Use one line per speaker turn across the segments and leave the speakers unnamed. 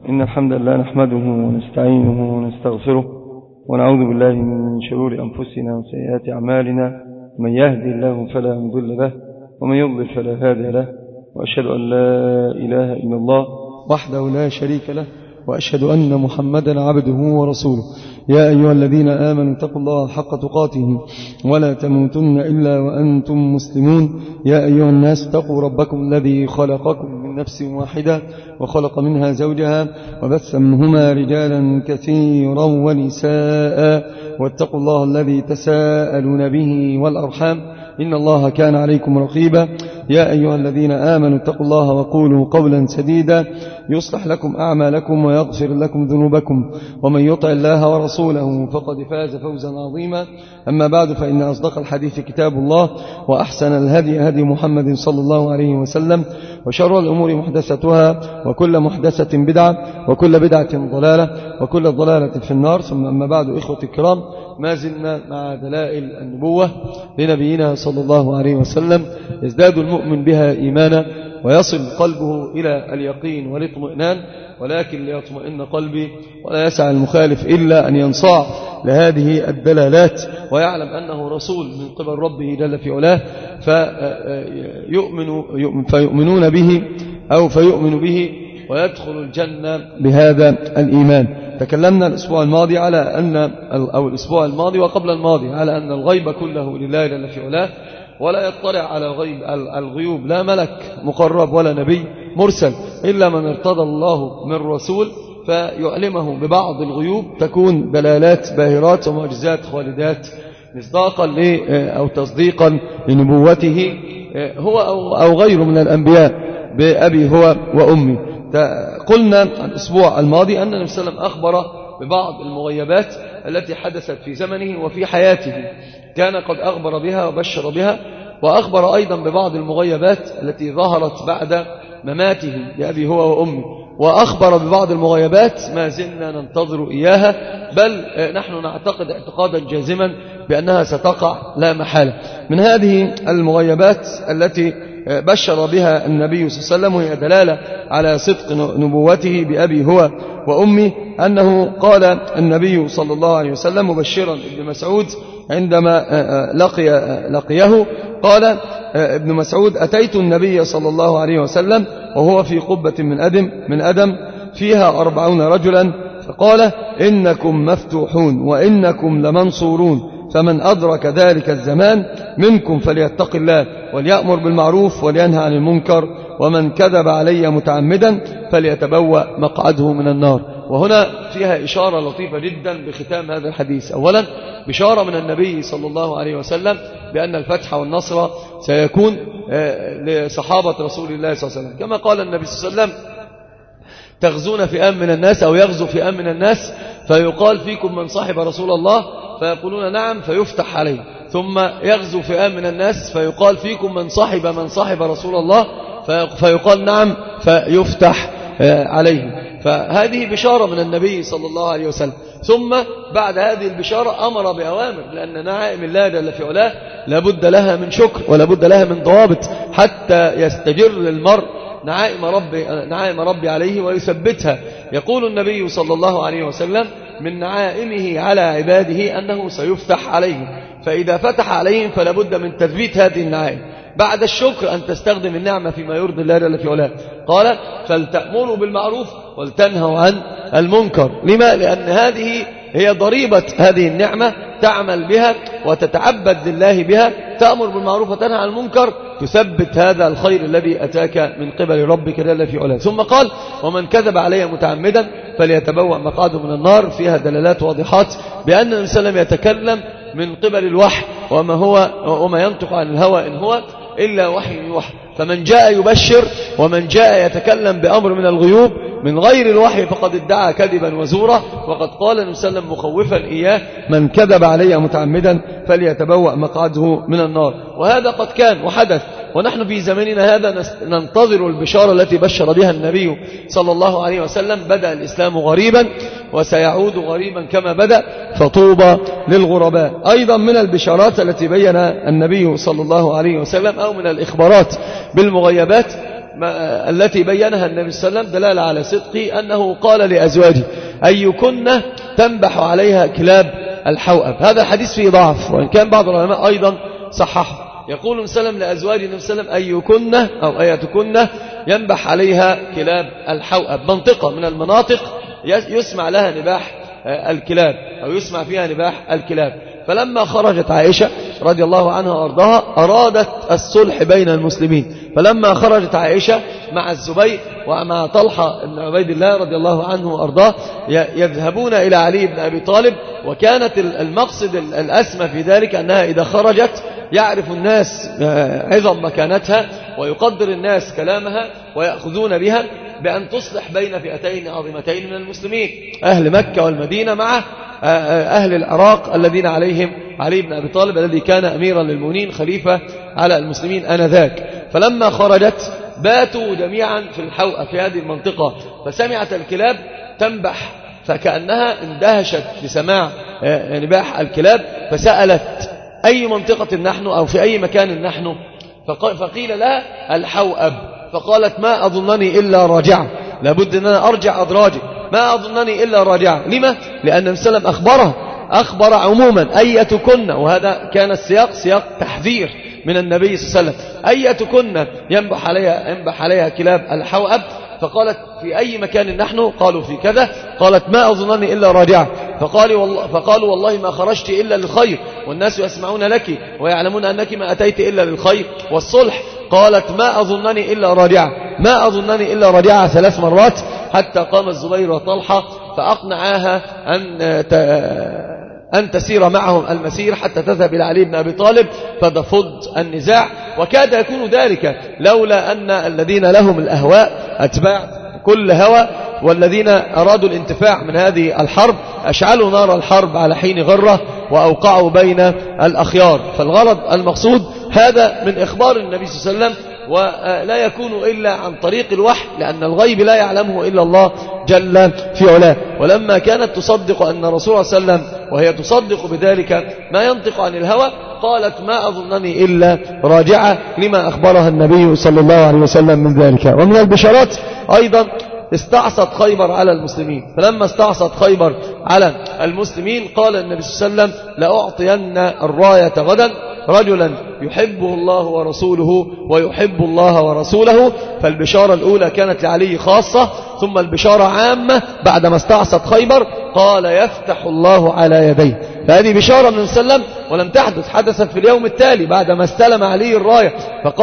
إن الحمد لله نحمده ونستعينه ونستغفره ونعوذ بالله من شرور أنفسنا وسيئات أعمالنا. من يهدي الله فلا مضل له ومن يضلل فلا هادي له، وأشهد أن لا إله إلا الله وحده لا شريك له، وأشهد أن محمدا عبده ورسوله. يا أيها الذين آمنوا اتقوا الله حق تقاته ولا تموتن إلا وأنتم مسلمون. يا أيها الناس اتقوا ربكم الذي خلقكم من نفس واحدة وخلق منها زوجها وبث منهما رجالا كثيرا ونساء، واتقوا الله الذي تساءلون به والأرحام إن الله كان عليكم رقيبا. يا أيها الذين آمنوا اتقوا الله وقولوا قولا سديدا يصلح لكم أعمالكم ويغفر لكم ذنوبكم، ومن يطع الله ورسوله فقد فاز فوزا عظيما. أما بعد، فإن أصدق الحديث كتاب الله، وأحسن الهدي هدي محمد صلى الله عليه وسلم، وشر الأمور محدثتها، وكل محدثة بدعة، وكل بدعة ضلالة، وكل ضلالة في النار. ثم أما بعد، إخوتي الكرام، ما زلنا مع دلائل النبوة لنبينا صلى الله عليه وسلم. يزداد المؤمن بها إيمانا ويصل قلبه إلى اليقين والاطمئنان، ولكن ليطمئن قلبي ولا يسعى المخالف إلا أن ينصاع لهذه الدلالات ويعلم أنه رسول من قبل ربه جل في علاه، فيؤمنون به أو فيؤمن به ويدخل الجنة بهذا الإيمان. تكلمنا الأسبوع الماضي على أن الأسبوع الماضي وقبل الماضي على أن الغيب كله لله جل في علاه، ولا يطلع على الغيوب لا ملك مقرب ولا نبي مرسل إلا من ارتضى الله من رسول فيعلمه ببعض الغيوب تكون دلالات باهرات ومعجزات خالدات مصداقا أو تصديقا لنبوته هو أو غيره من الأنبياء بأبي هو وأمي. قلنا الأسبوع الماضي أن النبي صلى الله عليه وسلم أخبر ببعض المغيبات التي حدثت في زمنه وفي حياته، كان قد أخبر بها وبشر بها، وأخبر أيضا ببعض المغيبات التي ظهرت بعد مماته بأبي هو وأمي، وأخبر ببعض المغيبات ما زلنا ننتظر إياها، بل نحن نعتقد اعتقادا جازما بأنها ستقع لا محالة. من هذه المغيبات التي بشر بها النبي صلى الله عليه وسلم وهي دلالة على صدق نبوته بأبي هو وأمي، أنه قال النبي صلى الله عليه وسلم مبشرا ابن مسعود عندما لقيه، قال ابن مسعود: أتيت النبي صلى الله عليه وسلم وهو في قبة من أدم فيها 40 رجلا، فقال: إنكم مفتوحون وإنكم لمنصورون، فمن أدرك ذلك الزمان منكم فليتق الله وليأمر بالمعروف ولينهى عن المنكر، ومن كذب علي متعمدا فليتبوأ مقعده من النار. وهنا فيها إشارة لطيفة جدا بختام هذا الحديث. أولا بشارة من النبي صلى الله عليه وسلم بأن الفتح والنصر سيكون لصحابة رسول الله صلى الله عليه وسلم، كما قال النبي صلى الله عليه وسلم: تغزون فئام من الناس أو يغزو فئام من الناس فيقال فيكم من صاحب رسول الله فيقولون نعم فيفتح عليه، ثم يغزو فئام من الناس فيقال فيكم من صاحب رسول الله فيقال نعم فيفتح عليه. فهذه بشارة من النبي صلى الله عليه وسلم. ثم بعد هذه البشارة أمر بأوامر، لأن نعائم الله جل في علاه لابد لها من شكر ولابد لها من ضوابط حتى يستجر للمرء نعائم ربي عليه ويثبتها. يقول النبي صلى الله عليه وسلم: من نعائمه على عباده أنه سيفتح عليهم، فإذا فتح عليهم فلابد من تثبيت هذه النعائم. بعد الشكر أن تستخدم النعمة فيما يرضي الله جل في علاه. قال: فلتأمروا بالمعروف ولتنهوا عن المنكر. لما؟ لأن هذه هي ضريبة هذه النعمة، تعمل بها وتتعبد لله بها، تأمر بالمعروف وتنهى عن المنكر، تثبت هذا الخير الذي أتاك من قبل ربك جل في علاه. ثم قال: ومن كذب علي متعمدا فليتبوأ مقعده من النار. فيها دلالات واضحات بأن النبي صلى الله عليه وسلم يتكلم من قبل الوحي، وما ينطق عن الهوى إن هو إلا وحي يوحى. فمن جاء يبشر ومن جاء يتكلم بأمر من الغيوب من غير الوحي فقد ادعى كذبا وزورا. وقد قال النبي صلى الله عليه وسلم مخوفا إياه: من كذب علي متعمدا فليتبوأ مقعده من النار. وهذا قد كان وحدث، ونحن في زماننا هذا ننتظر البشارة التي بشر بها النبي صلى الله عليه وسلم. بدأ الإسلام غريبا وسيعود غريبا كما بدأ، فطوبى للغرباء. أيضا من البشارات التي بين النبي صلى الله عليه وسلم أو من الإخبارات بالمغيبات التي بينها النبي صلى الله عليه وسلم دلالة على صدقه أنه قال لأزواجه أيكن تنبح عليها كلاب الحوأب. هذا الحديث فيه ضعف، وإن كان بعض العلماء أيضا صححه. يقول النبي صلى الله عليه وسلم لأزواج النبي صلى الله عليه وسلم أيكن أو أيتكن ينبح عليها كلاب الحوأب، منطقة من المناطق يسمع لها نباح الكلاب أو يسمع فيها نباح الكلاب. فلما خرجت عائشة رضي الله عنها وارضاها أرادت الصلح بين المسلمين، فلما خرجت عائشة مع الزبير ومع طلحة بن عبيد الله رضي الله عنه وارضاه يذهبون إلى علي بن أبي طالب، وكانت المقصد الأسمى في ذلك أنها إذا خرجت يعرف الناس عظم مكانتها ويقدر الناس كلامها ويأخذون بها بأن تصلح بين فئتين عظيمتين من المسلمين، أهل مكة والمدينة مع أهل العراق الذين عليهم علي بن أبي طالب الذي كان أميرا للمؤمنين خليفة على المسلمين آنذاك. فلما خرجت باتوا جميعا في الحوأة في هذه المنطقة، فسمعت الكلاب تنبح فكأنها اندهشت بسماع نباح الكلاب، فسألت أي منطقة نحن أو في أي مكان نحن؟ فقيل لها الحوأب، فقالت ما أظنني إلا راجعة، لابد أن أنا أرجع أدراجي، ما أظنني إلا راجعة. لما؟ لأن النبي صلى الله عليه وسلم أخبر عموما أيتكن، وهذا كان السياق سياق تحذير من النبي صلى الله عليه وسلم، أيتكن ينبح عليها كلاب الحوأب. فقالت في أي مكان نحن؟ قالوا في كذا. قالت ما أظنني إلا راجعة، فقالوا والله ما خرجت إلا للخير والناس يسمعون لك ويعلمون أنك ما أتيت إلا للخير والصلح. قالت ما أظنني إلا راجعة، ما أظنني إلا راجعة 3 مرات، حتى قام الزبير وطلحة فأقنعاها أن تسير معهم المسير حتى تذهب إلى علي بن أبي طالب فتفض النزاع. وكاد يكون ذلك لولا أن الذين لهم الأهواء أتباع كل هوى والذين أرادوا الانتفاع من هذه الحرب أشعلوا نار الحرب على حين غرة وأوقعوا بين الأخيار. فالغرض المقصود هذا من إخبار النبي صلى الله عليه وسلم، ولا يكون إلا عن طريق الوحي، لأن الغيب لا يعلمه إلا الله جل في علاه. ولما كانت تصدق أن رسول الله صلى الله عليه وسلم وهي تصدق بذلك ما ينطق عن الهوى، قالت ما أظنني إلا راجعة لما أخبرها النبي صلى الله عليه وسلم من ذلك. ومن البشارات أيضا استعصت خيبر على المسلمين، فلما استعصت خيبر على المسلمين قال النبي صلى الله عليه وسلم لأعطين الراية غدا رجلا يحبه الله ورسوله ويحب الله ورسوله. فالبشارة الأولى كانت لعلي خاصة، ثم البشارة عامة بعدما استعصت خيبر قال يفتح الله على يديه. فهذه بشارة من سلم ولم تحدث، حدثت في اليوم التالي بعدما استلم علي الراية،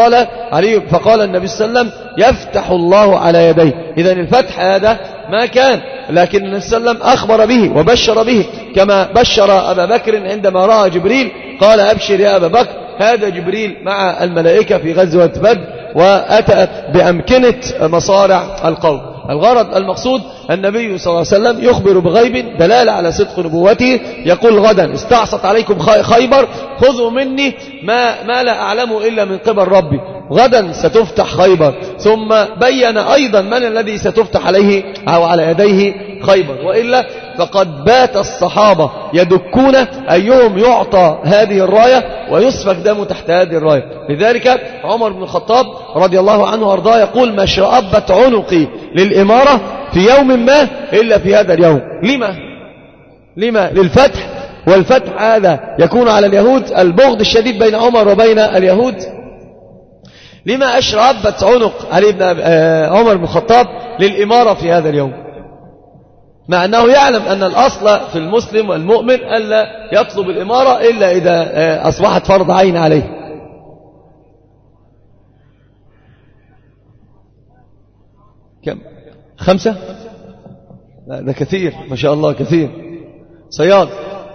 فقال النبي صلى الله عليه وسلم يفتح الله على يديه. إذن الفتح هذا ما كان، لكن النبي صلى الله عليه وسلم أخبر به وبشر به، كما بشر أبا بكر عندما رأى جبريل قال أبشر يا أبا بكر، هذا جبريل مع الملائكة في غزوة بدر وأتى بأمكنة مصارع القوم. الغرض المقصود النبي صلى الله عليه وسلم يخبر بغيب دلالة على صدق نبوته، يقول غدا استعصت عليكم خيبر خذوا مني ما لا أعلم إلا من قبل ربي، غدا ستفتح خيبر. ثم بين أيضا من الذي ستفتح عليه أو على يديه خيبر، وإلا فقد بات الصحابة يدكون أيهم يعطى هذه الراية ويسفك دمه تحت هذه الراية. لذلك عمر بن الخطاب رضي الله عنه وارضاه يقول ما شرأبت عنقي للإمارة في يوم ما إلا في هذا اليوم. لما؟ للفتح، والفتح هذا يكون على اليهود، البغض الشديد بين عمر وبين اليهود. لما أشرأبت عنق عمر بن الخطاب للإمارة في هذا اليوم، مع أنه يعلم أن الأصل في المسلم والمؤمن ألا يطلب الإمارة إلا إذا أصبحت فرض عين عليه. كم؟ 5؟ لا ده كثير ما شاء الله، كثير. صياد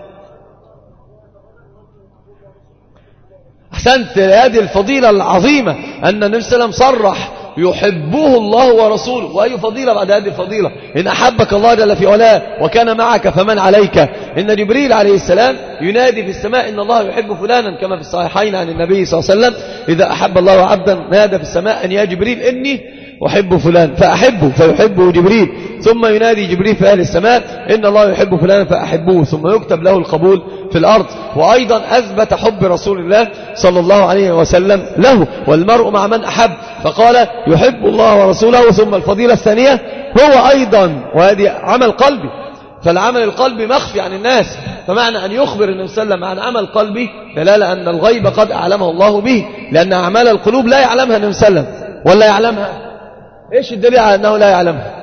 أحسنت، هذه الفضيلة العظيمة أن النبي صلى الله عليه وسلم صرح يحبه الله ورسوله. وأي فضيلة بعد هذه الفضيلة؟ إن أحبك الله جل في علاه وكان معك فمن عليك. إن جبريل عليه السلام ينادي في السماء إن الله يحب فلانا، كما في الصحيحين عن النبي صلى الله عليه وسلم إذا أحب الله عبدا نادى في السماء أن يا جبريل إني أحب فلان فأحبه فيحبه جبريل، ثم ينادي جبريل في أهل السماء إن الله يحب فلان فأحبوه، ثم يكتب له القبول في الأرض. وأيضا أثبت حب رسول الله صلى الله عليه وسلم له، والمرء مع من أحب، فقال يحب الله ورسوله. ثم الفضيلة الثانية هو أيضا، وهذه عمل قلبي، فالعمل القلبي مخفي عن الناس، فمعنى أن يخبر النبي صلى الله عليه وسلم عن عمل قلبي دلالة أن الغيب قد أعلمه الله به، لأن أعمال القلوب لا يعلمها النبي صلى الله عليه وسلم ولا يعلمها. إيش الدليل على أنه لا يعلمها؟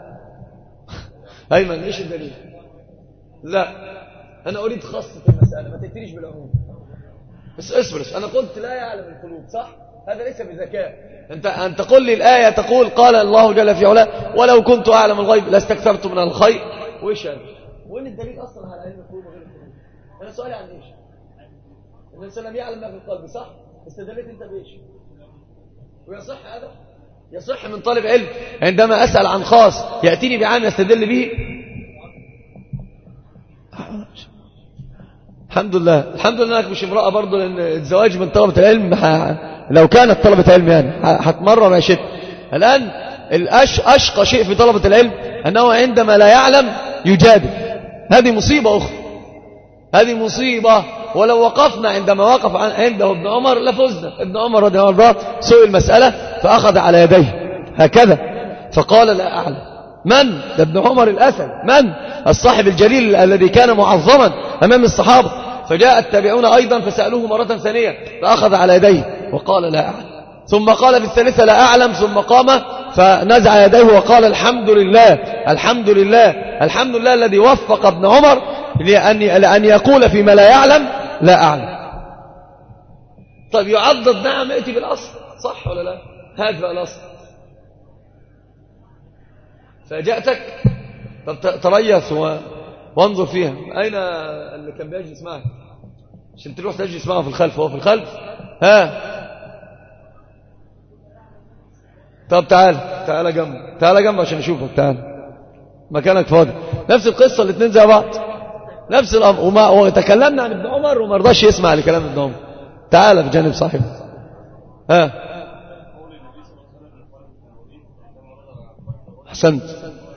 أيمن إيش الدليل؟ لا أنا أريد خاصة المسألة، ما تأتينيش بالعموم. بس اصبر، أنا قلت لا يعلم القلوب، صح؟ هذا ليس بذكاء. أنت قل لي الآية تقول قال الله جل في علاه ولو كنت أعلم الغيب لاستكثرت من الخير، وإيش هذا؟ وين الدليل أصلا على علم القلوب وغير القلوب؟ أنا سؤالي عن إيش؟ النبي صلى الله عليه وسلم يعلم ما في القلب، صح؟ استدلت أنت بإيش؟ ويصح هذا؟ يصح من طالب علم عندما أسأل عن خاص يأتيني بعام يستدل به؟ الحمد لله، الحمد لله أنك مش امرأة برضو، لأن الزواج من طلبة العلم لو كانت طلبة علم يعني هتمرر ما شئت. الآن أشقى شيء في طلبة العلم أنه عندما لا يعلم يجادل، هذه مصيبة أخرى، هذه مصيبة. ولو وقفنا عندما وقف عنده ابن عمر لفزنا. ابن عمر رضي الله عنه سئل المسألة فأخذ على يديه هكذا فقال لا أعلم. من؟ ده ابن عمر الأسد، من؟ الصاحب الجليل الذي كان معظما أمام الصحابة. فجاء التابعون أيضا فسألوه مرة ثانية فأخذ على يديه وقال لا أعلم، ثم قال في الثالثة لا أعلم، ثم قام فنزع يديه وقال الحمد لله الحمد لله الحمد لله الذي وفق ابن عمر لأن يقول فيما لا يعلم لا أعلم. طيب يعضد، نعم، ائتي بالأصل، صح ولا لا؟ هات بقى الأصل. فجأتك، طب تريث وانظر فيها. أين اللي كان بيجلس معك عشان تروح تجلس معه في الخلف؟ هو في الخلف. ها، طب تعال جنب عشان نشوفك. تعال مكانك فاضي. نفس القصة، الاثنين زي بعض، نفس الأمر. وتكلمنا عن ابن عمر وما رضاش يسمع لكلام ابن عمر. تعال في جانب صاحبه. ها، أحسنت.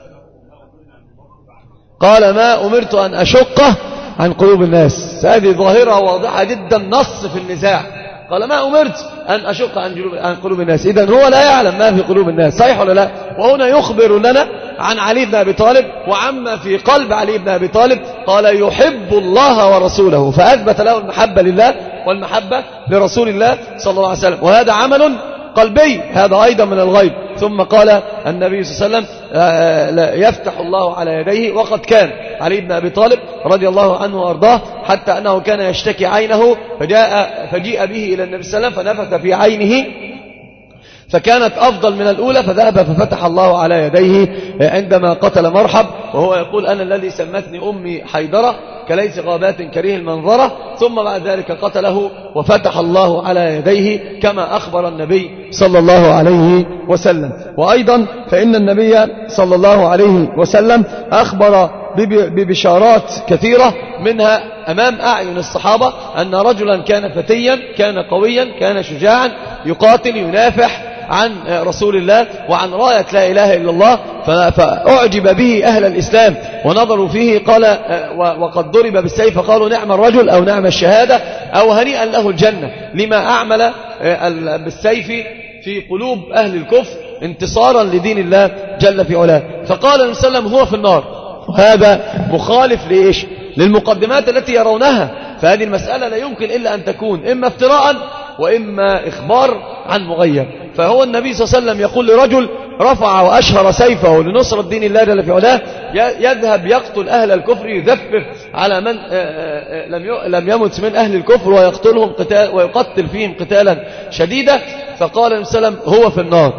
قال ما أمرت أن أشقه عن قلوب الناس. هذه ظاهرة واضحة جدا، نص في النزاع. قال ما أمرت أن أشق عن قلوب الناس، إذن هو لا يعلم ما في قلوب الناس، صحيح ولا لا؟ وهنا يخبر لنا عن علي بن أبي طالب وعما في قلب علي بن أبي طالب. قال يحب الله ورسوله، فأثبت له المحبة لله والمحبة لرسول الله صلى الله عليه وسلم، وهذا عمل قلبي، هذا أيضا من الغيب. ثم قال النبي صلى الله عليه وسلم يفتح الله على يديه، وقد كان علي بن أبي طالب رضي الله عنه وأرضاه حتى أنه كان يشتكي عينه، فجيء به إلى النبي صلى الله عليه وسلم فنفث في عينه فكانت أفضل من الأولى، فذهب ففتح الله على يديه عندما قتل مرحب، وهو يقول أنا الذي سمتني أمي حيدرة كليس غابات كريه المنظرة. ثم بعد ذلك قتله وفتح الله على يديه كما أخبر النبي صلى الله عليه وسلم. وأيضا فإن النبي صلى الله عليه وسلم أخبر ببشارات كثيرة، منها أمام أعين الصحابة أن رجلا كان فتيا، كان قويا، كان شجاعا، يقاتل ينافح عن رسول الله وعن راية لا إله إلا الله، فأعجب به أهل الإسلام ونظروا فيه. قال وقد ضرب بالسيف فقالوا نعم الرجل أو نعم الشهادة أو هنيئا له الجنة، لما أعمل بالسيف في قلوب أهل الكفر انتصارا لدين الله جل في علاه. فقال النبي صلى الله عليه وسلم هو في النار، وهذا مخالف لإيش؟ للمقدمات التي يرونها. فهذه المسألة لا يمكن إلا أن تكون إما افتراء وإما إخبار عن مغير. فهو النبي صلى الله عليه وسلم يقول لرجل رفع وأشهر سيفه لنصرة دين الله جل في علاه يذهب يقتل أهل الكفر، يذفف على من لم يمت من أهل الكفر ويقتلهم ويقتل فيهم قتالا شديدا. فقال النبي صلى الله عليه وسلم هو في النار.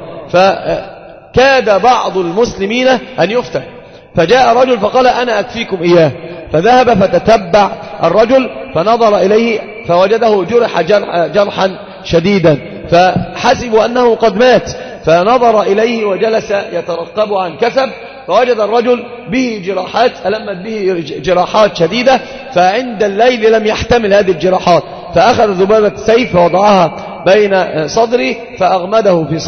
فكاد بعض المسلمين أن يفتن، فجاء رجل فقال أنا أكفيكم إياه، فذهب فتتبع الرجل فنظر إليه فوجده جرحا شديدا، فحسبوا أنه قد مات، فنظر إليه وجلس يترقب عن كسب، فوجد الرجل به جراحات، ألمت به جراحات شديدة، فعند الليل لم يحتمل هذه الجراحات، فأخذ ذبابة السيف ووضعها بين صدري فأغمده في صدري،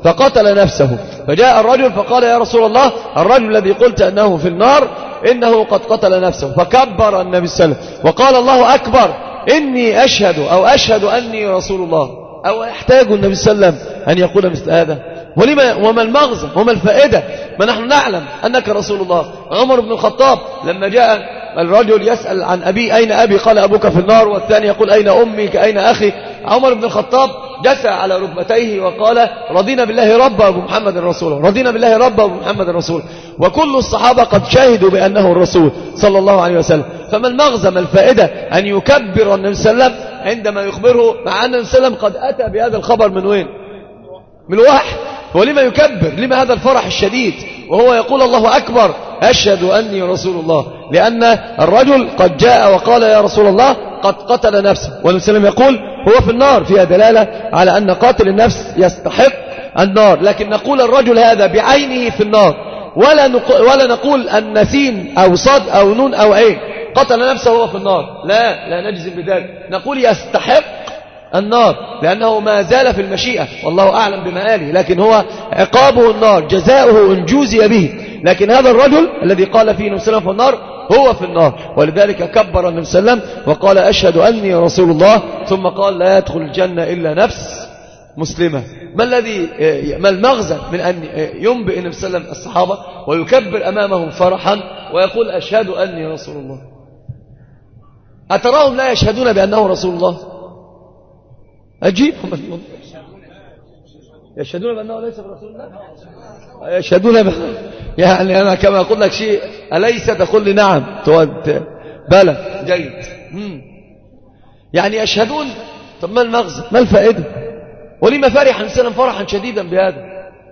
فقتل نفسه. فجاء الرجل فقال يا رسول الله الرجل الذي قلت أنه في النار إنه قد قتل نفسه. فكبر النبي صلى الله عليه وسلم وقال الله أكبر إني أشهد أو أشهد أني رسول الله. أو يحتاج النبي صلى الله عليه وسلم أن يقول مثل هذا؟ وما المغزى وما الفائدة؟ ما نحن نعلم أنك رسول الله. عمر بن الخطاب لما جاء الرجل يسأل عن أبي أين أبي؟ قال أبوك في النار. والثاني يقول أين أمي؟ أين أخي؟ عمر بن الخطاب جثى على ركبتيه وقال رضينا بالله ربا وبمحمد رسوله، رضينا بالله ربا وبمحمد رسوله. وكل الصحابة قد شهدوا بأنه الرسول صلى الله عليه وسلم. فما المغزى ما الفائدة أن يكبر النبي صلى الله عليه وسلم عندما يخبره، مع أن النبي صلى الله عليه وسلم قد أتى بهذا الخبر من وين؟ من الوحي. ولما يكبر؟ لما هذا الفرح الشديد وهو يقول الله أكبر أشهد أني رسول الله؟ لأن الرجل قد جاء وقال يا رسول الله قد قتل نفسه، والنبي صلى الله عليه وسلم يقول هو في النار، فيها دلالة على أن قاتل النفس يستحق النار. لكن نقول الرجل هذا بعينه في النار، ولا نقول أن سين أو صاد أو نون أو عين قتل نفسه وهو في النار. لا نجزم بذلك، نقول يستحق النار لأنه ما زال في المشيئة والله أعلم بمآله، لكن هو عقابه النار، جزاؤه إن جوزي به. لكن هذا الرجل الذي قال فيه النبي صلى الله عليه وسلم في النار هو في النار، ولذلك كبر النبي صلى الله عليه وسلم وقال أشهد أني رسول الله، ثم قال لا يدخل الجنة إلا نفس مسلمة. ما المغزى من أن ينبئ النبي صلى الله عليه وسلم الصحابة ويكبر أمامهم فرحا ويقول أشهد أني رسول الله؟ أتراهم لا يشهدون بأنه رسول الله؟ أجيبهم يشهدون بأنه ليس برسول الله، يشهدون يعني أنا كما أقول لك شيء أليس تقول لي نعم بلى جيد يعني يشهدون. طب ما المغزى ما الفائدة؟ ولما فرح الإنسان فرحا شديدا بهذا؟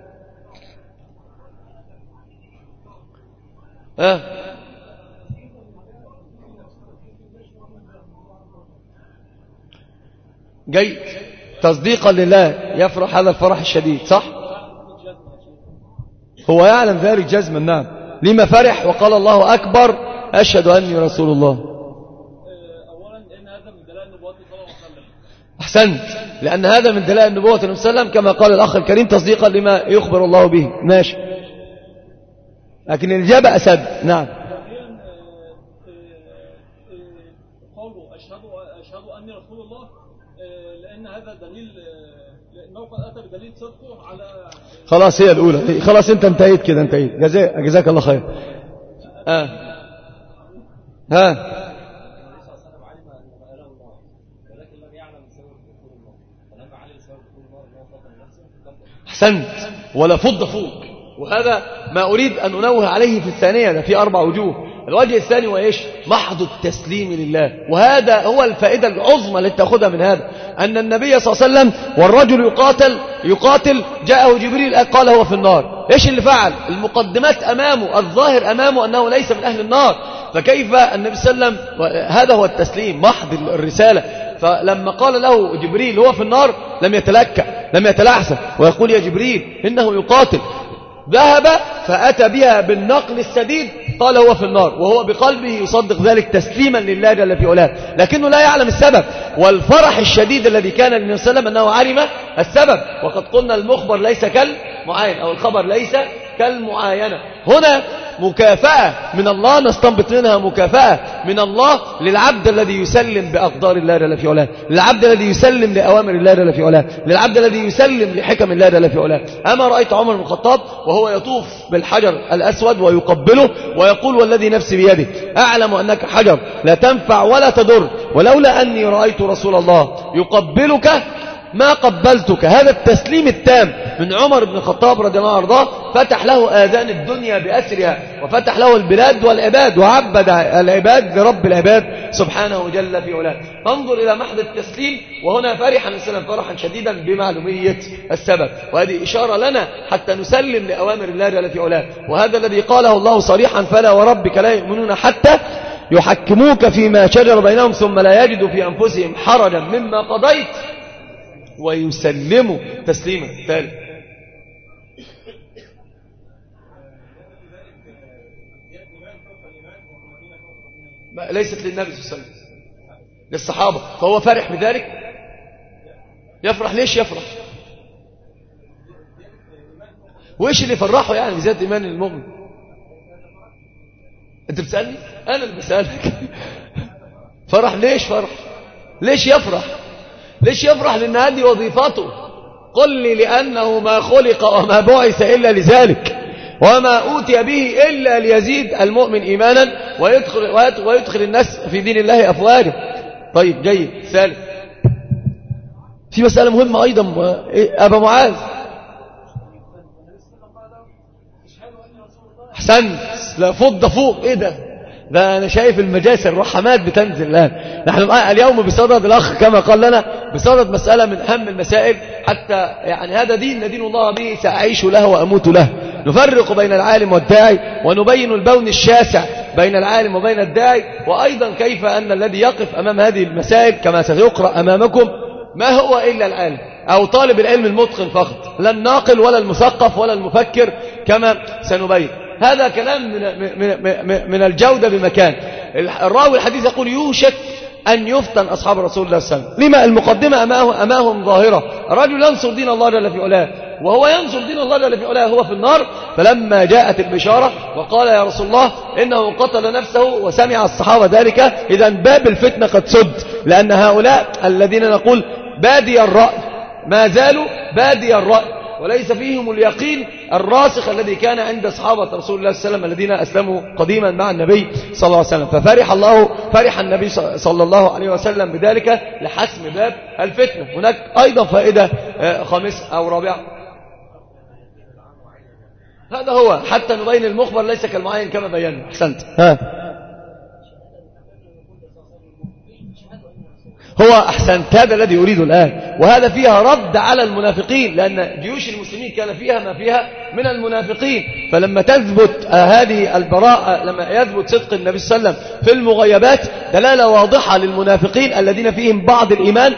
جيد، تصديقا لله يفرح هذا الفرح الشديد، صح؟ هو يعلم ذلك جزما. نعم. لما فرح وقال الله أكبر أشهد أني رسول الله؟
أولا لأن هذا من دلائل النبوة صلى الله عليه وسلم.
أحسنت، لأن هذا من دلائل النبوة صلى الله عليه وسلم كما قال الأخ الكريم تصديقا لما يخبر الله به. ماشي، لكن الإجابة أسد. نعم.
قوله أشهد أني رسول الله لأن هذا دليل، لأنه قد أتى بدليل صدقه على.
خلاص هي الأولى، خلاص أنت انتهيت كده، انتهيت. جزاك الله خير. أحسنت، ولا فض فوق. وهذا ما أريد أن أنوه عليه في الثانية، ده في 4 وجوه. الوجه الثاني وإيش؟ محض التسليم لله. وهذا هو الفائدة العظمى التي تأخذها من هذا، أن النبي صلى الله عليه وسلم والرجل يقاتل جاءه جبريل قال هو في النار. إيش اللي فعل؟ المقدمات أمامه، الظاهر أمامه أنه ليس من أهل النار. فكيف النبي صلى الله عليه وسلم؟ هذا هو التسليم، محض الرسالة. فلما قال له جبريل هو في النار لم يتلكأ، لم يتلعثم ويقول يا جبريل إنه يقاتل. ذهب فأتى بها بالنقل السديد قال هو في النار، وهو بقلبه يصدق ذلك تسليما لله جل في علاه، لكنه لا يعلم السبب. والفرح الشديد الذي كان للنبي صلى الله عليه وسلم أنه علم السبب. وقد قلنا المخبر ليس كالمعاين، أو الخبر ليس كالمعاينة. هنا مكافأة من الله، نستنبط منها مكافأة من الله للعبد الذي يسلم بأقدار الله جل في علاه، للعبد الذي يسلم لأوامر الله جل في علاه، للعبد الذي يسلم لحكم الله جل في علاه. أما رأيت عمر بن الخطاب وهو يطوف بالحجر الأسود ويقبله ويقول والذي نفسي بيده أعلم أنك حجر لا تنفع ولا تضر، ولولا أني رأيت رسول الله يقبلك ما قبلتك. هذا التسليم التام من عمر بن الخطاب رضي الله عنه وارضاه فتح له آذان الدنيا بأسرها، وفتح له البلاد والعباد، وعبد العباد لرب العباد سبحانه جل في علاه. فانظر إلى محض التسليم. وهنا فرح الإنسان فرحا شديدا بمعلومية السبب، وهذه إشارة لنا حتى نسلم لأوامر الله جل في علاه. وهذا الذي قاله الله صريحا فلا وربك لا يؤمنون حتى يحكموك فيما شجر بينهم ثم لا يجدوا في أنفسهم حرجا مما قضيت ويسلموا تسليما. ثالث، ليست للنبي صلى الله عليه وسلم، للصحابة. فهو فرح بذلك. يفرح ليش؟ يفرح وإيش اللي يفرحه يعني بزيادة إيمان المؤمن؟ أنت بتسألني؟ أنا اللي بسألك. فرح ليش؟ فرح ليش يفرح؟ ليش يفرح؟ لأن هذه وظيفته. قل لي لأنه ما خلق وما بعث إلا لذلك، وما أوتي به إلا ليزيد المؤمن إيمانا ويدخل الناس في دين الله أفواجا. طيب جيد. ثالث، في مسألة مهمة أيضا أبا معاذ. أحسنت، لا فض فوق. إيه ده أنا شايف المجاسر الرحمات بتنزل الآن. نحن اليوم بصدد الأخ كما قال لنا بصدد مسألة من أهم المسائل، حتى يعني هذا دين الله به، سأعيش له وأموت له. نفرق بين العالم والداعي، ونبين البون الشاسع بين العالم وبين الداعي، وأيضا كيف أن الذي يقف أمام هذه المسائل كما سيقرأ أمامكم ما هو إلا العالم أو طالب العلم المتقن فقط، لا الناقل ولا المثقف ولا المفكر كما سنبين. هذا كلام من الجودة بمكان. الراوي الحديث يقول يوشك أن يفتن أصحاب رسول الله صلى الله عليه وسلم. لما؟ المقدمة أمامهم ظاهرة. رجل ينصر دين الله جل في علاه، وهو ينصر دين الله جل في علاه هو في النار. فلما جاءت البشارة وقال يا رسول الله إنه قتل نفسه وسمع الصحابة ذلك، إذا باب الفتنة قد سد، لأن هؤلاء الذين نقول بادي الرأي ما زالوا بادي الرأي، وليس فيهم اليقين الراسخ الذي كان عند أصحابة رسول الله صلى الله عليه وسلم الذين أسلموا قديما مع النبي صلى الله عليه وسلم. فرح النبي صلى الله عليه وسلم بذلك لحسم باب الفتنة. هناك أيضا فائدة خامسة أو رابعة، هذا هو حتى نبين المخبر ليس كالمعين كما بينا. أحسنت. هو أحسنت، هذا الذي أريده الآن، وهذا فيها رد على المنافقين، لأن جيوش المسلمين كان فيها ما فيها من المنافقين. فلما تثبت هذه البراءة، لما يثبت صدق النبي صلى الله عليه وسلم في المغيبات، دلالة واضحة للمنافقين الذين فيهم بعض الإيمان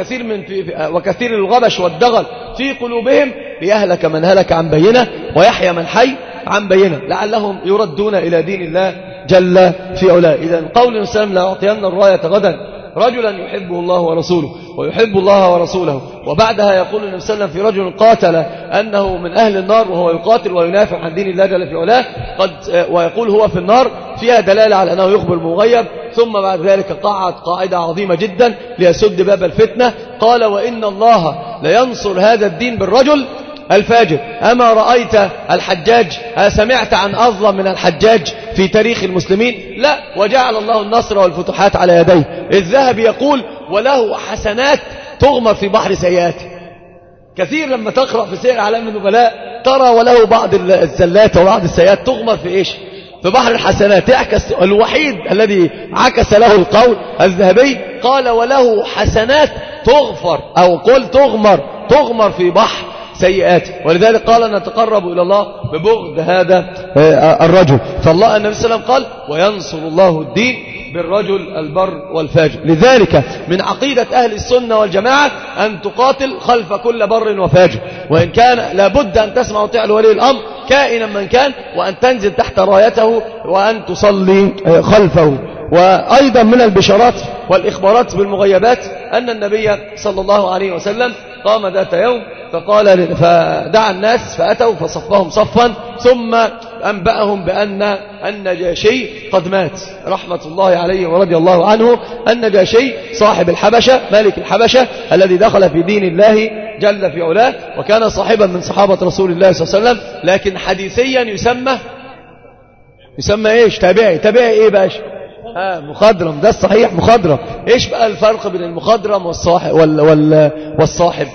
وكثير الغبش والدغل في قلوبهم، ليهلك من هلك عن بينه ويحيى من حي عن بينه، لعلهم يردون إلى دين الله جل في علاه. إذن قول النبي صلى الله عليه وسلم لا أعطين الراية غدا رجلا يحبه الله ورسوله ويحب الله ورسوله، وبعدها يقول النبي صلى الله عليه وسلم في رجل قاتل أنه من أهل النار وهو يقاتل وينافع عن دين الله جل في علاه ويقول هو في النار، فيها دلالة على أنه يخبر المغيب. ثم بعد ذلك قاعدة عظيمة جدا ليسد باب الفتنة، قال وإن الله لينصر هذا الدين بالرجل الفاجر. أما رأيت الحجاج؟ سمعت عن أظلم من الحجاج في تاريخ المسلمين؟ لا، وجعل الله النصر والفتوحات على يديه. الذهبي يقول وله حسنات تغمر في بحر سيئاته. كثير لما تقرأ في سير أعلام النبلاء ترى وله بعض الزلات وبعض السيئات تغمر في إيش؟ في بحر الحسنات. يعكس الوحيد الذي عكس له القول الذهبي، قال وله حسنات تغفر أو قل تغمر في بحر سيئات. ولذلك قال نتقرب إلى الله ببغض هذا الرجل. فالله النبي صلى الله عليه وسلم قال وينصر الله الدين بالرجل البر والفاجر. لذلك من عقيدة أهل السنة والجماعة أن تقاتل خلف كل بر وفاجر، وإن كان لابد أن تسمع وتعل ولي الأمر كائنا من كان، وأن تنزل تحت رايته وأن تصلي خلفه. وأيضا من البشارات والإخبارات بالمغيبات أن النبي صلى الله عليه وسلم قام ذات يوم فدعا الناس فأتوا فصفهم صفا، ثم أنبأهم بأن النجاشي قد مات رحمة الله عليه ورضي الله عنه. النجاشي صاحب الحبشة، مالك الحبشة الذي دخل في دين الله جل في علاه، وكان صاحبا من صحابة رسول الله صلى الله عليه وسلم، لكن حديثيا يسمى ايش؟ تابعي ايه باش؟ مخضرم. ده الصحيح مخضرم. ايش بقى الفرق بين المخضرم والصاحب؟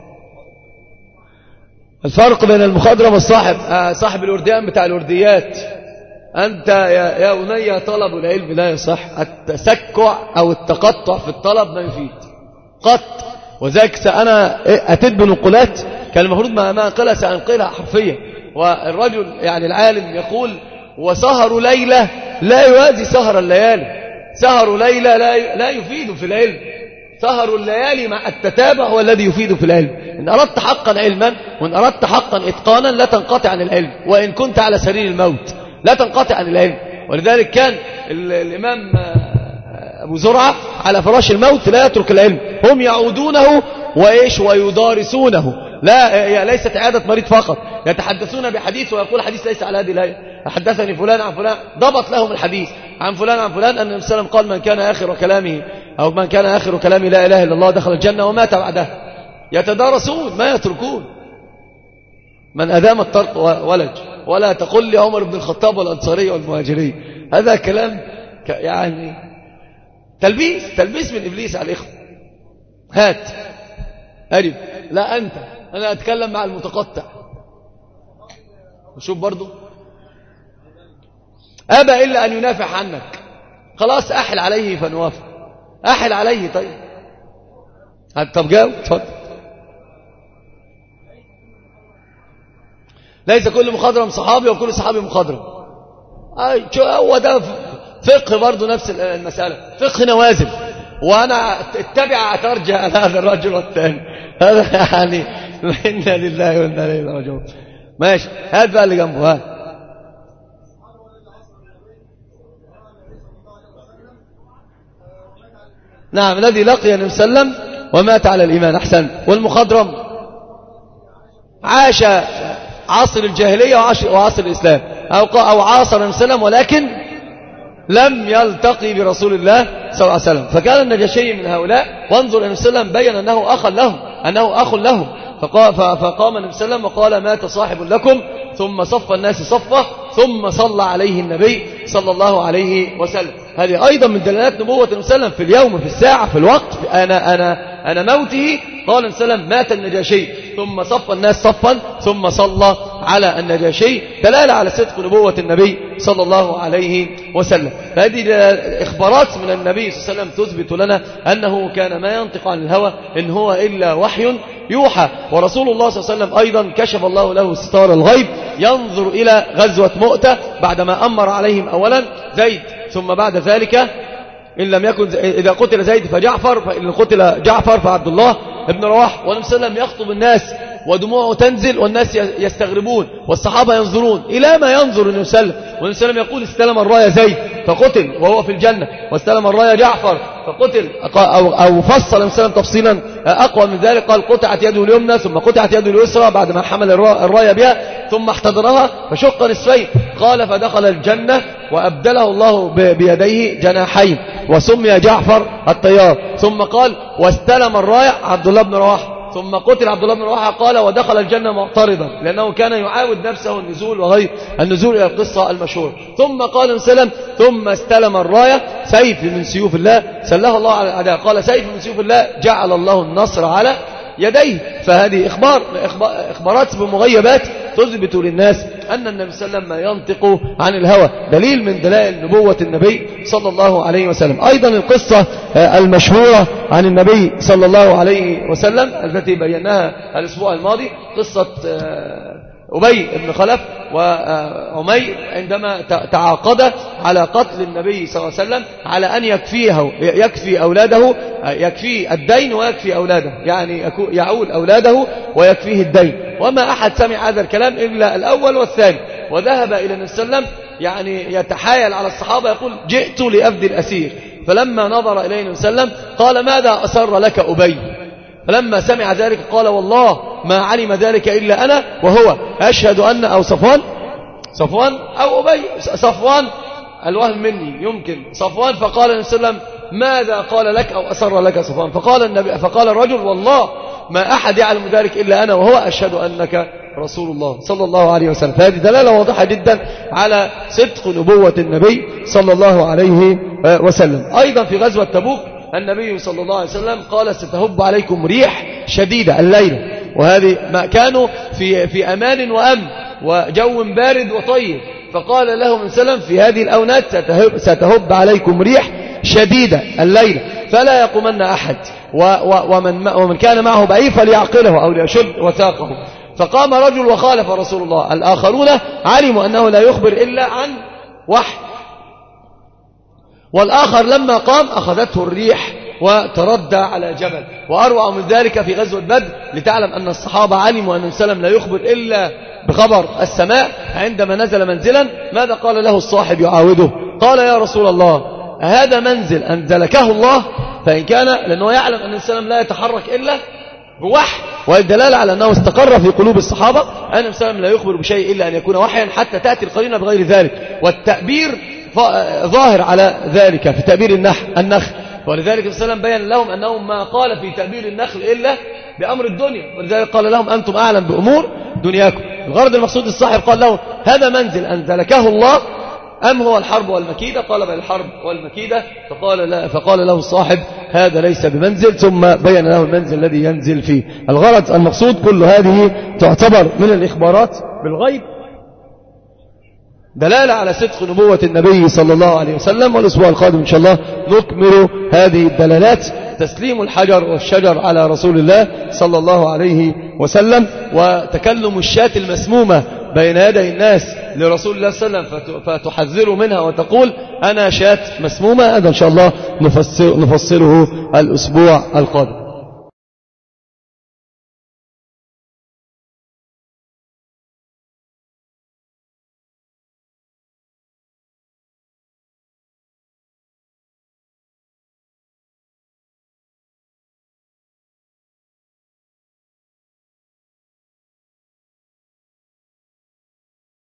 الفرق بين المخضرم والصاحب، صاحب الورديان بتاع الورديات. أنت يا أني طلب العلم لا يصح، التسكع أو التقطع في الطلب ما يفيد قط. وذلك أنا أتيت بنقولات كان المفروض ما أنقلها سأنقلها حرفيا. والرجل يعني العالم يقول وسهر ليلة لا يوازي سهر الليالي. سهر ليلة لا يفيد في العلم. سهر الليالي مع التتابع هو الذي يفيد في العلم. إن أردت حقا علما وإن أردت حقا إتقانا لا تنقطع عن العلم، وإن كنت على سرير الموت لا تنقطع عن العلم. ولذلك كان الإمام أبو زرعة على فراش الموت لا يترك العلم، هم يعودونه ويدارسونه. لا، ليست عيادة مريض فقط، يتحدثون بحديث ويقول حديث ليس على هذه الآية. حدثني فلان عن فلان، ضبط لهم الحديث عن فلان عن فلان أن النبي صلى الله عليه وسلم قال من كان آخر كلامه أو من كان آخر كلامه لا إله إلا الله دخل الجنة ومات بعدها. يتدارسون ما يتركون. من أدام الطرق ولج. ولا تقل لي عمر بن الخطاب والأنصاري والمهاجري، هذا كلام يعني تلبيس من إبليس على الإخوة. هات أرب، لا أنت، أنا أتكلم مع المتقطع. وشوف برضو أبى إلا أن ينافح عنك، خلاص أحل عليه فنوافق. أحل عليه. طيب طب جاوب اتفضل. ليس كل مخضرم صحابي وكل صحابي مخضرم. هو ده فقه برضو نفس المسألة، فقه نوازل. وأنا اتبع أترجى على هذا الرجل والثاني، هذا يعني إنا لله وإنا إليه راجعون. ماشي، هات بقى اللي جنبه. هات. نعم، الذي لقي النبي صلى الله عليه وسلم ومات على الإيمان. أحسن. والمخضرم عاش عصر الجاهلية وعصر الإسلام، أو عاصر النبي صلى الله عليه وسلم ولكن لم يلتقي برسول الله صلى الله عليه وسلم، فكان النجاشي من هؤلاء. وانظر النبي صلى الله عليه وسلم بين أنه أخ له، فقام النبي صلى الله عليه وسلم وقال مات صاحب لكم، ثم صف الناس صفه، ثم صلى عليه النبي صلى الله عليه وسلم. هذه أيضا من دلالات نبوة النبي صلى الله عليه وسلم في اليوم، في الساعة، في الوقت. أنا موته قال النبي صلى الله عليه وسلم مات النجاشي، ثم صف الناس صفا، ثم صلى على النجاشي، دلالة على صدق نبوة النبي صلى الله عليه وسلم. فهذه إخبارات من النبي صلى الله عليه وسلم تثبت لنا أنه كان ما ينطق عن الهوى إن هو إلا وحي يوحى. ورسول الله صلى الله عليه وسلم أيضا كشف الله له ستار الغيب، ينظر إلى غزوة مؤتة بعدما أمر عليهم أولا زيد، ثم بعد ذلك إن لم يكن إذا قتل زيد فجعفر، فإن قتل جعفر فعبد الله ابن رواحة. والنبي صلى الله عليه وسلم يخطب الناس ودموعه تنزل والناس يستغربون والصحابة ينظرون. إلى ما ينظر النبي صلى الله عليه وسلم؟ والنبي صلى الله عليه وسلم يقول استلم الراية زيد فقتل وهو في الجنة، واستلم الراية جعفر فقتل، أو فصل النبي صلى الله عليه وسلم تفصيلا أقوى من ذلك، قال قطعت يده اليمنى ثم قطعت يده اليسرى بعد ما حمل الراية بها، ثم احتضرها فشق نصفين. قال فدخل الجنة وأبدله الله بيديه جناحين، وسمي جعفر الطيار. ثم قال واستلم الراية عبد الله بن رواحة، ثم قتل عبد الله بن رواحة. قال ودخل الجنة معترضا، لأنه كان يعاود نفسه النزول وغير النزول إلى القصة المشهورة. ثم قال وسلم ثم استلم الراية سيف من سيوف الله سله الله على الأعداء، قال سيف من سيوف الله جعل الله النصر على يديه. فهذه إخبارات بمغيبات تثبت للناس أن النبي صلى الله عليه وسلم ما ينطق عن الهوى، دليل من دلائل نبوة النبي صلى الله عليه وسلم. أيضا القصة المشهورة عن النبي صلى الله عليه وسلم التي بيناها الأسبوع الماضي، قصة أبي بن خلف وعمير عندما تعاقد على قتل النبي صلى الله عليه وسلم، على أن يكفي أولاده، يكفي الدين ويكفي أولاده، يعني يعول أولاده ويكفيه الدين. وما أحد سمع هذا الكلام إلا الأول والثاني، وذهب إلى النبي صلى الله عليه وسلم يعني يتحايل على الصحابة يقول جئت لأفدي الأسير. فلما نظر إليه النبي صلى الله عليه وسلم قال ماذا أسر لك أبي؟ فلما سمع ذلك قال والله ما علم ذلك إلا أنا وهو، أشهد أن أو صفوان أو أبي، صفوان الوهم مني يمكن صفوان. فقال النبي صلى الله عليه وسلم ماذا قال لك أو أسر لك صفوان؟ فقال الرجل والله ما أحد يعلم ذلك إلا أنا وهو، أشهد أنك رسول الله صلى الله عليه وسلم. فهذه دلالة واضحة جدا على صدق نبوة النبي صلى الله عليه وسلم. أيضا في غزوة تبوك النبي صلى الله عليه وسلم قال ستهب عليكم ريح شديدة الليلة، وهذه ما كانوا في أمان وأمن وجو بارد وطيب، فقال لهم وسلم في هذه الأونات ستهب عليكم ريح شديدة الليلة فلا يقومن أحد، ومن كان معه بعير فليعقله أو ليشد وثاقه. فقام رجل وخالف رسول الله، الآخرون علموا أنه لا يخبر إلا عن وحي، والآخر لما قام أخذته الريح وتردى على جبل. وأروع من ذلك في غزوة بدر لتعلم أن الصحابة علموا أن النبي صلى الله عليه وسلم لا يخبر إلا بخبر السماء. عندما نزل منزلا ماذا قال له الصاحب يعاوده؟ قال يا رسول الله هذا منزل أنزلكه الله؟ فإن كان لأنه يعلم أن النبي صلى الله عليه وسلم لا يتحرك إلا بوحي، والدلالة على أنه استقر في قلوب الصحابة أن النبي صلى الله عليه وسلم لا يخبر بشيء إلا أن يكون وحيا حتى تأتي القرينة بغير ذلك. والتأبير ظاهر على ذلك في تأبير النخل، ولذلك النبي صلى الله عليه وسلم بين لهم أنه ما قال في تأبير النخل إلا بأمر الدنيا، ولذلك قال لهم أنتم أعلم بأمور دنياكم. الغرض المقصود الصاحب قال له هذا منزل أنزلكه الله أم هو الحرب والمكيدة؟ قال بل الحرب والمكيدة. فقال له الصاحب هذا ليس بمنزل، ثم بين له المنزل الذي ينزل فيه. الغرض المقصود كل هذه تعتبر من الإخبارات بالغيب دلالة على صدق نبوة النبي صلى الله عليه وسلم. والأسبوع القادم إن شاء الله نكمل هذه الدلالات: تسليم الحجر والشجر على رسول الله صلى الله عليه وسلم، وتكلم الشاة المسمومة بين يدي الناس لرسول الله صلى الله عليه وسلم فتحذر منها وتقول أنا شاة مسمومة. هذا إن شاء الله نفسره الأسبوع القادم.